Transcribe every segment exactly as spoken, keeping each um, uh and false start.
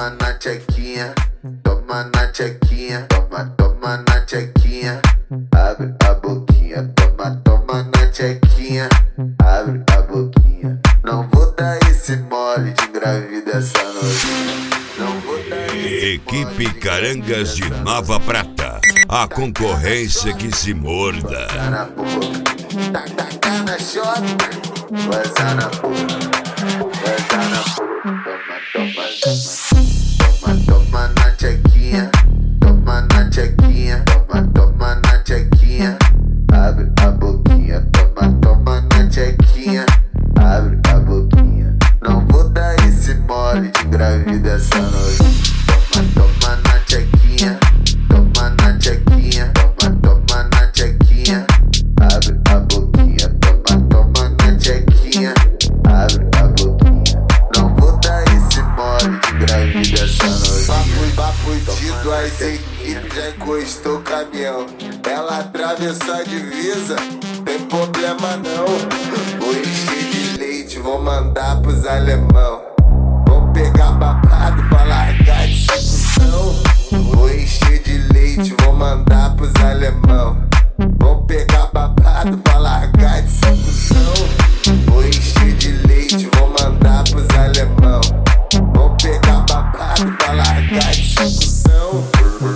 toma na tchequinha, toma na tchequinha, toma, toma na tchequinha, abre a boquinha, toma, toma na tchequinha, abre a boquinha. Não vou dar esse mole de engravida essa noite. Não vou dar esse Equipe Carangas de Nova Prata, a concorrência que se morda. Vai na boca, tá, tá, tá na chota, vai na boca, vai na boca, toma, toma, toma, toma na tchequinha, toma na tchequinha, toma, toma na tchequinha, abre a boquinha, toma, toma na tchequinha, abre a boquinha. Não vou dar esse mole de engravida essa noite. Toma, toma na tchequinha, toma na tchequinha, toma, toma na tchequinha, abre a boquinha, toma, toma na tchequinha, abre a boquinha. Não vou dar esse mole de engravida essa noite. Papo, papo tido, as equipes já encostou o caminhão. Ela atravessou a divisa, tem problema não. Vou encher de leite, vou mandar pros alemão. Vou pegar babado pra largar de discussão. Vou encher de leite, vou mandar pros alemão. Vou pegar babado pra largar de discussão. Vou encher de leite, vou mandar pros alemão. Vou pegar babado pra largar de discussão.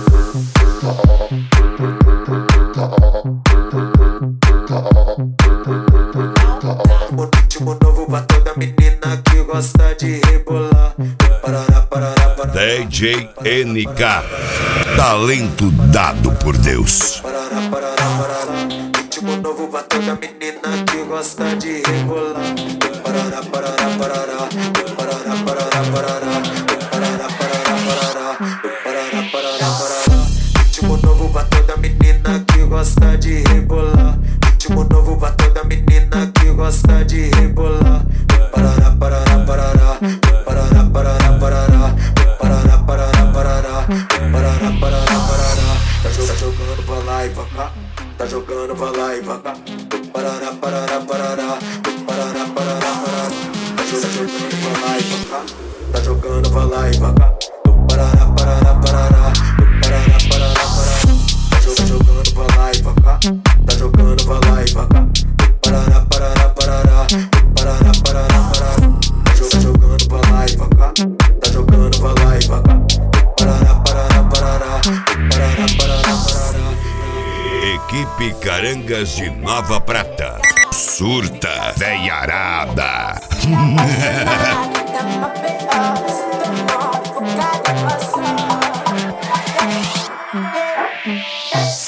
Um ritmo novo pra toda menina que gosta de rebolar. Parará, parará, parará. D J N K, talento dado por Deus. Parará, parará, parará. Ritmo novo pra toda menina que gosta de rebolar. Parará, parará, parará. Parará, parará, parará. Parará, parará, parará. Parará, parará, parará. Ritmo novo pra toda menina que gosta de rebolar. Ritmo novo pra toda menina que gosta de rebolar. Parará, parará, parará. Parará, parará, parará. Parará, parará, parará. Parará, parará, parará. Tá jogando pra lá e pra cá. Tá jogando pra lá e pra cá. Parará, parará, parará. Parará, parará, parará. Tá jogando pra lá e pra cá. Tá jogando pra lá e pra cá. Parará, parará, parará. Parará, parará, parará. Tá jogando pra lá e pra cá. Tá jogando pra lá e pra cá. Parará, parará, parará. Parará, parará, parará. Tá jogando pra lá e pra cá. Tá jogando pra lá e pra cá. Parará, parará, parará. Parará, parará, parará. Equipe Carangas de Nova Prata, surta, veiarada. Yeah.